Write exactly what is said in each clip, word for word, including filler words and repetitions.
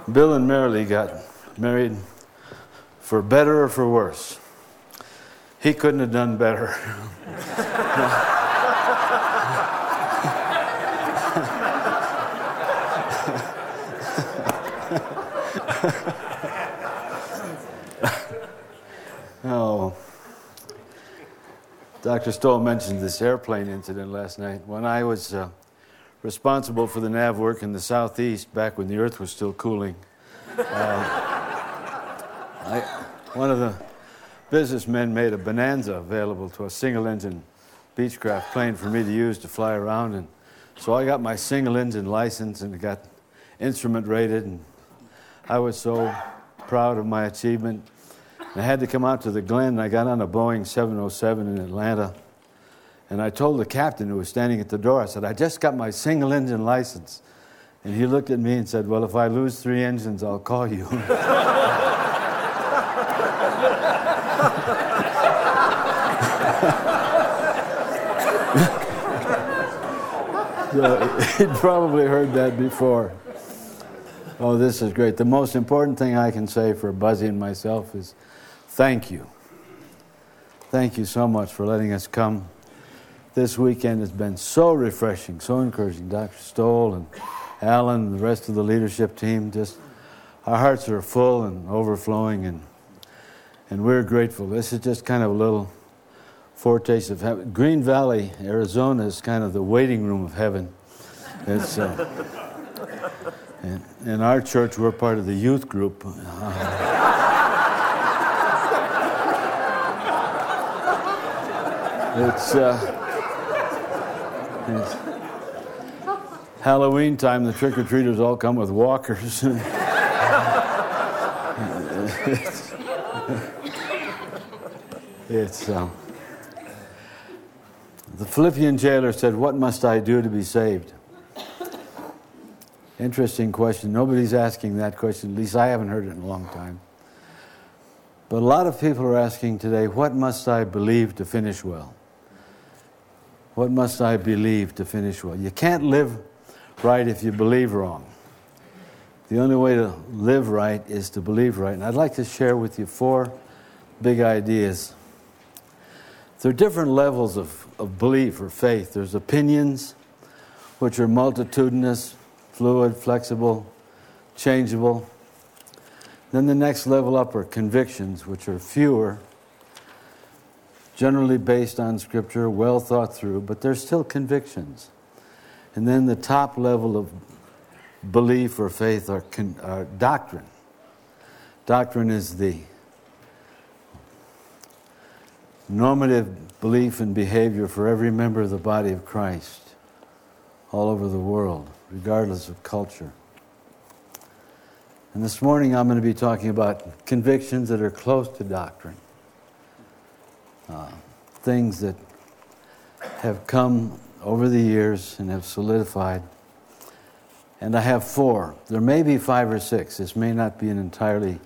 Bill and Marilee got married for better or for worse. He couldn't have done better. Oh, Doctor Stoll mentioned this airplane incident last night. When I was uh, responsible for the nav work in the southeast, back when the earth was still cooling, uh, I, one of the businessmen made a Bonanza available to a single-engine Beechcraft plane for me to use to fly around, and so I got my single-engine license and got instrument rated, and I was so proud of my achievement. I had to come out to the Glen, and I got on a Boeing seven oh seven in Atlanta, and I told the captain who was standing at the door, I said, I just got my single-engine license. And he looked at me and said, well, if I lose three engines, I'll call you. So he'd probably heard that before. Oh, this is great. The most important thing I can say for Buzzy and myself is thank you. Thank you so much for letting us come. This weekend has been so refreshing, so encouraging. Doctor Stoll and Alan and the rest of the leadership team, just our hearts are full and overflowing, and and we're grateful. This is just kind of a little foretaste of heaven. Green Valley, Arizona is kind of the waiting room of heaven. It's uh, and in our church, we're part of the youth group. Uh, it's, uh, it's Halloween time. The trick-or-treaters all come with walkers. it's it's um, the Philippian jailer said, what must I do to be saved? Interesting question. Nobody's asking that question. At least I haven't heard it in a long time. But a lot of people are asking today, what must I believe to finish well? What must I believe to finish well? You can't live right if you believe wrong. The only way to live right is to believe right. And I'd like to share with you four big ideas. There are different levels of, of belief or faith. There's opinions, which are multitudinous, fluid, flexible, changeable. Then the next level up are convictions, which are fewer, generally based on Scripture, well thought through, but they're still convictions. And then the top level of belief or faith are, con- are doctrine. Doctrine is the normative belief and behavior for every member of the body of Christ all over the world, regardless of culture. And this morning I'm going to be talking about convictions that are close to doctrine. Uh, things that have come over the years and have solidified. And I have four. There may be five or six. This may not be an entirely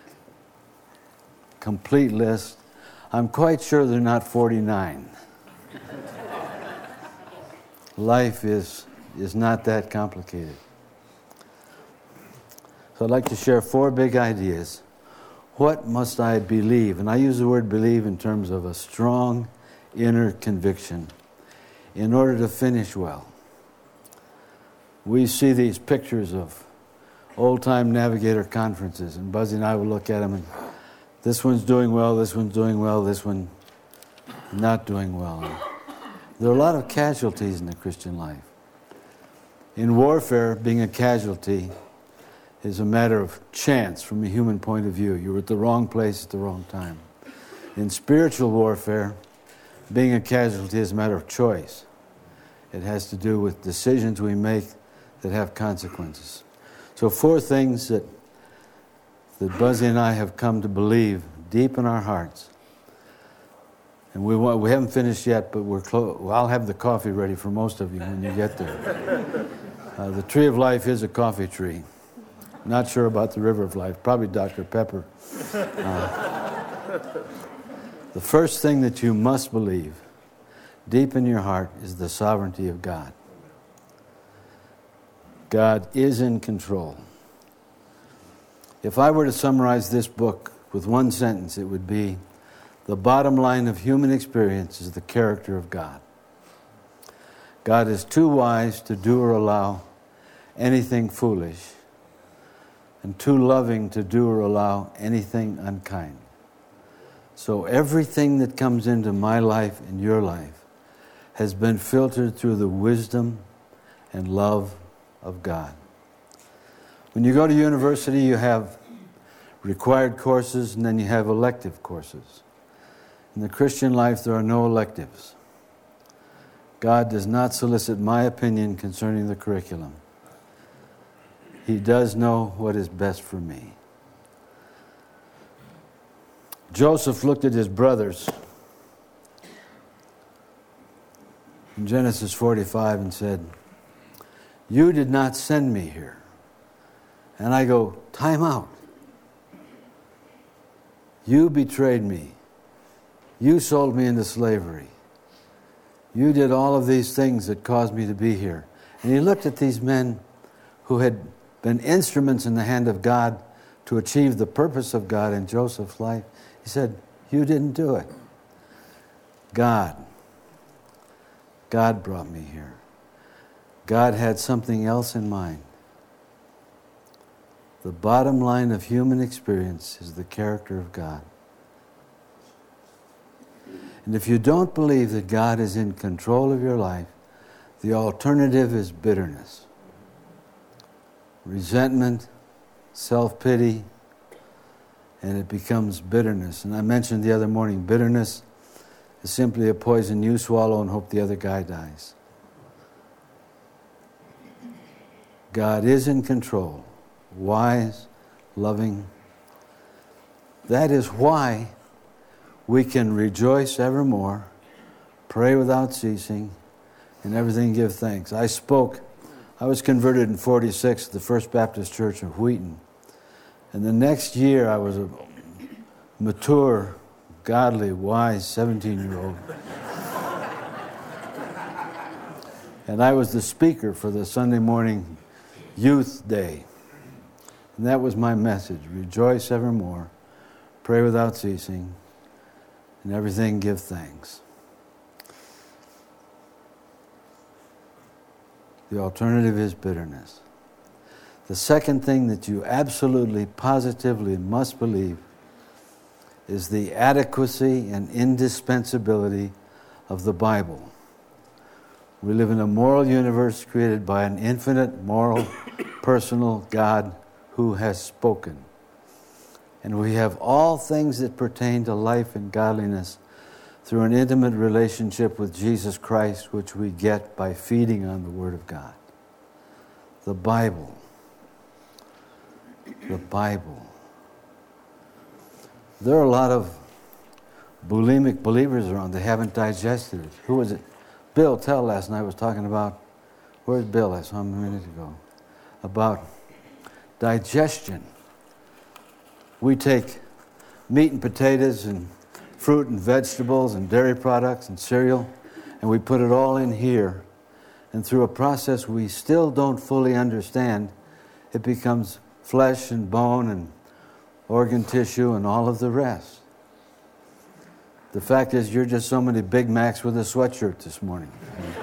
complete list. I'm quite sure they're not forty-nine. Life is, is not that complicated. So I'd like to share four big ideas. What must I believe? And I use the word believe in terms of a strong inner conviction in order to finish well. We see these pictures of old-time navigator conferences, and Buzzy and I will look at them, and this one's doing well, this one's doing well, this one not doing well. There are a lot of casualties in the Christian life. In warfare, being a casualty is a matter of chance from a human point of view. You were at the wrong place at the wrong time. In spiritual warfare, being a casualty is a matter of choice. It has to do with decisions we make that have consequences. So four things that that Buzzy and I have come to believe deep in our hearts. And we want, we haven't finished yet, but we're close. Well, I'll have the coffee ready for most of you when you get there. Uh, the tree of life is a coffee tree. Not sure about the river of life. Probably Doctor Pepper. Uh, the first thing that you must believe deep in your heart is the sovereignty of God. God is in control. If I were to summarize this book with one sentence, it would be, the bottom line of human experience is the character of God. God is too wise to do or allow anything foolish, and too loving to do or allow anything unkind. So everything that comes into my life and your life has been filtered through the wisdom and love of God. When you go to university, you have required courses and then you have elective courses. In the Christian life, there are no electives. God does not solicit my opinion concerning the curriculum. He does know what is best for me. Joseph looked at his brothers in Genesis forty-five and said, "You did not send me here." And I go, time out. You betrayed me. You sold me into slavery. You did all of these things that caused me to be here. And he looked at these men who had been instruments in the hand of God to achieve the purpose of God in Joseph's life. He said, you didn't do it. God. God brought me here. God had something else in mind. The bottom line of human experience is the character of God. And if you don't believe that God is in control of your life, the alternative is bitterness, resentment, self-pity, and it becomes bitterness. And I mentioned the other morning, bitterness is simply a poison you swallow and hope the other guy dies. God is in control, wise, loving. That is why we can rejoice evermore, pray without ceasing, and everything give thanks. I spoke, I was converted in forty-six at the First Baptist Church of Wheaton. And the next year I was a mature, godly, wise seventeen-year-old. And I was the speaker for the Sunday morning youth day. And that was my message. Rejoice evermore, pray without ceasing, and everything give thanks. The alternative is bitterness. The second thing that you absolutely, positively must believe is the adequacy and indispensability of the Bible. We live in a moral universe created by an infinite, moral, personal God who has spoken. And we have all things that pertain to life and godliness through an intimate relationship with Jesus Christ, which we get by feeding on the Word of God. The Bible. The Bible. There are a lot of bulimic believers around. They haven't digested it. Who was it? Bill Tell last night was talking about, where's Bill? I saw him a minute ago. About digestion. We take meat and potatoes and fruit and vegetables and dairy products and cereal, and we put it all in here. And through a process we still don't fully understand, it becomes flesh and bone and organ tissue and all of the rest. The fact is, you're just so many Big Macs with a sweatshirt this morning.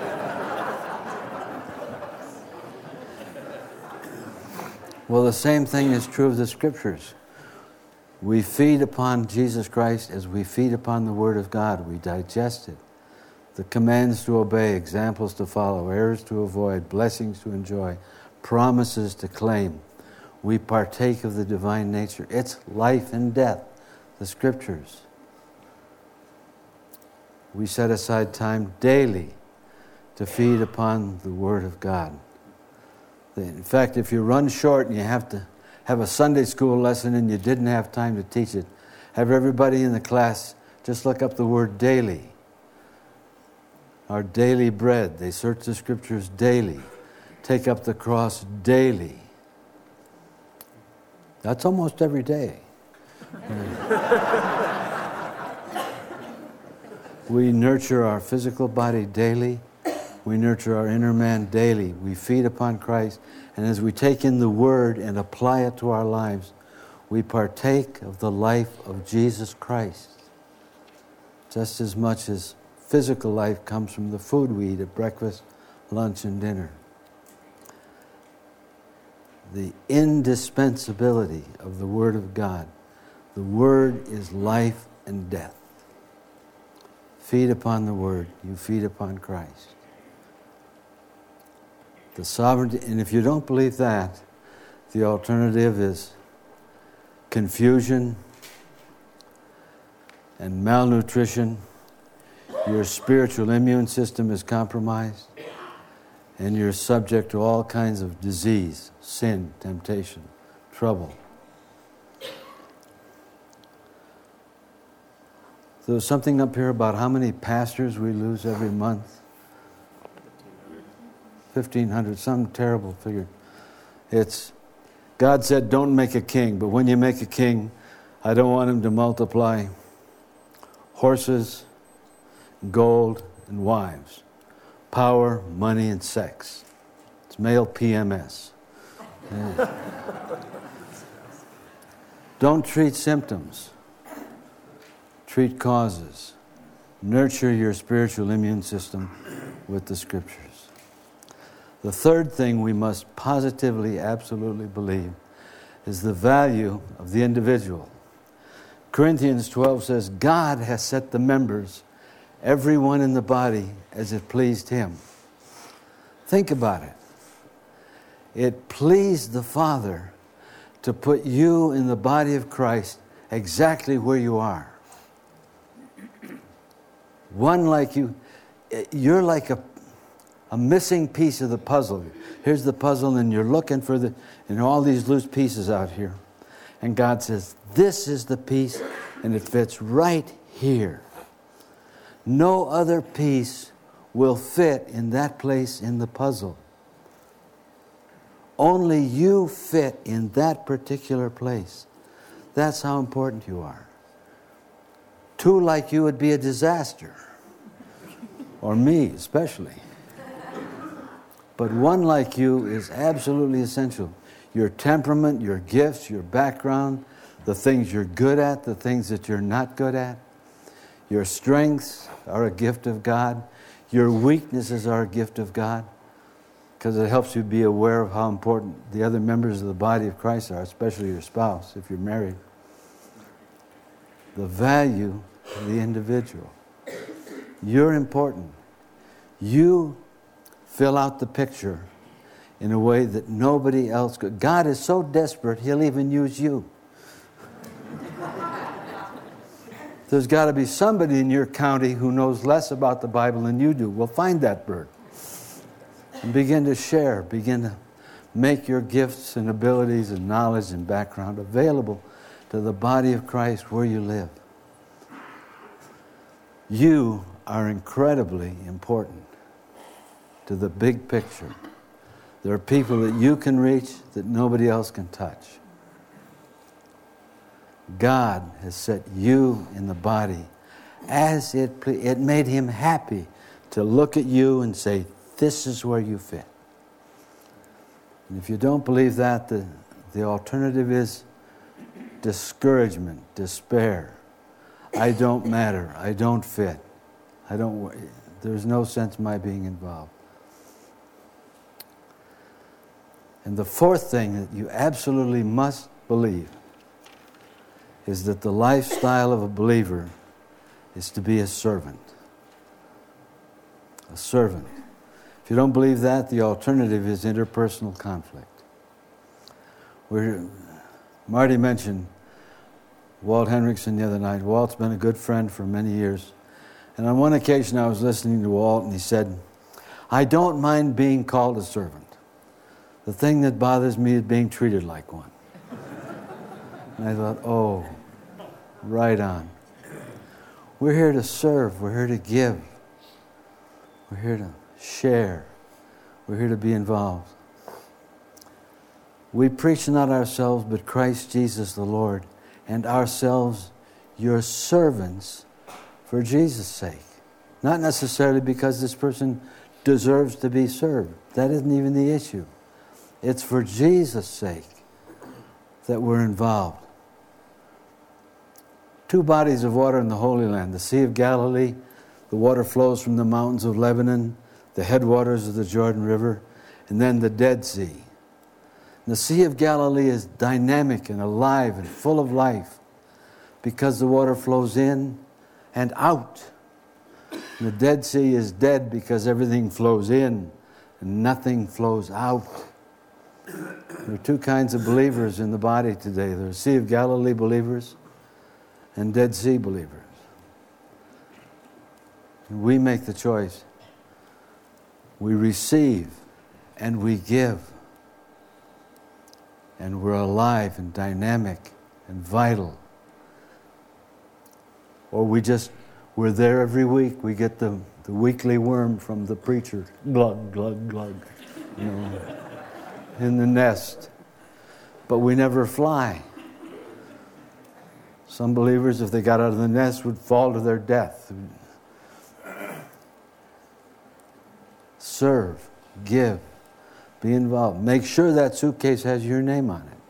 Well, the same thing is true of the Scriptures. We feed upon Jesus Christ as we feed upon the Word of God. We digest it. The commands to obey, examples to follow, errors to avoid, blessings to enjoy, promises to claim. We partake of the divine nature. It's life and death, the Scriptures. We set aside time daily to feed upon the Word of God. In fact, if you run short and you have to have a Sunday school lesson and you didn't have time to teach it, have everybody in the class just look up the word daily. Our daily bread. They search the Scriptures daily. Take up the cross daily. That's almost every day. We nurture our physical body daily. We nurture our inner man daily. We feed upon Christ. And as we take in the Word and apply it to our lives, we partake of the life of Jesus Christ, just as much as physical life comes from the food we eat at breakfast, lunch, and dinner. The indispensability of the Word of God. The Word is life and death. Feed upon the Word, you feed upon Christ. The sovereignty, and if you don't believe that, the alternative is confusion and malnutrition. Your spiritual immune system is compromised, and you're subject to all kinds of disease, sin, temptation, trouble. There's something up here about how many pastors we lose every month. fifteen hundred, some terrible figure. It's, God said, don't make a king, but when you make a king, I don't want him to multiply horses, gold, and wives, power, money, and sex. It's male P M S. Yeah. Don't treat symptoms. Treat causes. Nurture your spiritual immune system with the Scriptures. The third thing we must positively, absolutely believe is the value of the individual. Corinthians twelve says, God has set the members, everyone in the body, as it pleased Him. Think about it. It pleased the Father to put you in the body of Christ exactly where you are. One like you, you're like a, a missing piece of the puzzle. Here's the puzzle, and you're looking for the, and all these loose pieces out here. And God says, this is the piece, and it fits right here. No other piece will fit in that place in the puzzle. Only you fit in that particular place. That's how important you are. Two like you would be a disaster. Or me, especially. But one like you is absolutely essential. Your temperament, your gifts, your background, the things you're good at, the things that you're not good at. Your strengths are a gift of God. Your weaknesses are a gift of God. Because it helps you be aware of how important the other members of the body of Christ are, especially your spouse, if you're married. The value of the individual. You're important. You fill out the picture in a way that nobody else could. God is so desperate, He'll even use you. There's got to be somebody in your county who knows less about the Bible than you do. Well, find that bird. And begin to share. Begin to make your gifts and abilities and knowledge and background available to the body of Christ where you live. You are incredibly important to the big picture. There are people that you can reach that nobody else can touch. God has set you in the body as it ple- it made Him happy to look at you and say, this is where you fit. And if you don't believe that, the, the alternative is discouragement, despair. I don't matter. I don't fit. I don't. There's no sense in my being involved. And the fourth thing that you absolutely must believe is that the lifestyle of a believer is to be a servant. A servant. If you don't believe that, the alternative is interpersonal conflict. We're, Marty mentioned Walt Henrichsen the other night. Walt's been a good friend for many years. And on one occasion I was listening to Walt and he said, I don't mind being called a servant. The thing that bothers me is being treated like one. And I thought, oh, right on. We're here to serve. We're here to give. We're here to share. We're here to be involved. We preach not ourselves, but Christ Jesus the Lord, and ourselves your servants for Jesus' sake. Not necessarily because this person deserves to be served. That isn't even the issue. It's for Jesus' sake that we're involved. two bodies of water in the Holy Land. The Sea of Galilee, the water flows from the mountains of Lebanon, the headwaters of the Jordan River, and then the Dead Sea. And the Sea of Galilee is dynamic and alive and full of life because the water flows in and out. And the Dead Sea is dead because everything flows in and nothing flows out. There are two kinds of believers in the body today. There are Sea of Galilee believers and Dead Sea believers. And we make the choice. We receive and we give. And we're alive and dynamic and vital. Or we just, we're there every week. We get the, the weekly worm from the preacher. Glug, glug, glug. You know, in the nest. But we never fly. Some believers, if they got out of the nest, would fall to their death. Serve, give, be involved. Make sure that suitcase has your name on it.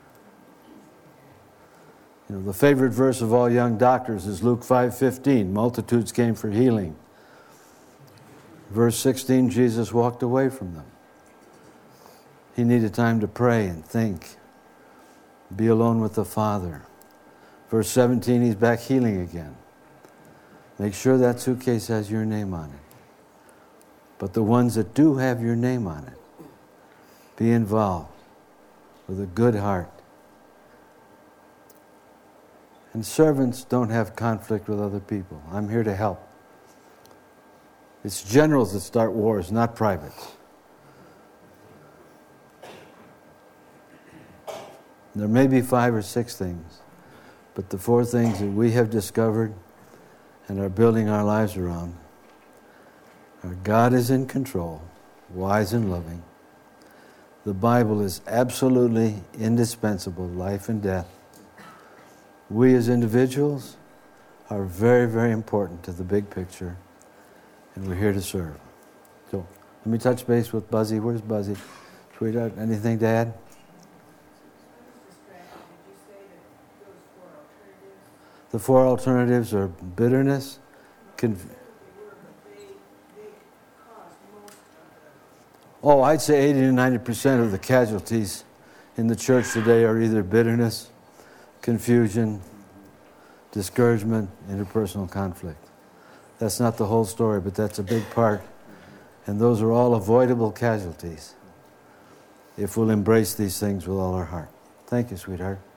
You know, the favorite verse of all young doctors is Luke five fifteen. Multitudes came for healing. Verse sixteen, Jesus walked away from them. He needed time to pray and think. Be alone with the Father. Verse seventeen, he's back healing again. Make sure that suitcase has your name on it. But the ones that do have your name on it, be involved with a good heart. And servants don't have conflict with other people. I'm here to help. It's generals that start wars, not privates. There may be five or six things, but the four things that we have discovered and are building our lives around are God is in control, wise and loving. The Bible is absolutely indispensable, life and death. We as individuals are very, very important to the big picture, and we're here to serve. So let me touch base with Buzzy. Where's Buzzy? Sweetheart, anything to add? The four alternatives are bitterness, conf- oh, I'd say eighty to ninety percent of the casualties in the church today are either bitterness, confusion, discouragement, interpersonal conflict. That's not the whole story, but that's a big part. And those are all avoidable casualties if we'll embrace these things with all our heart. Thank you, sweetheart.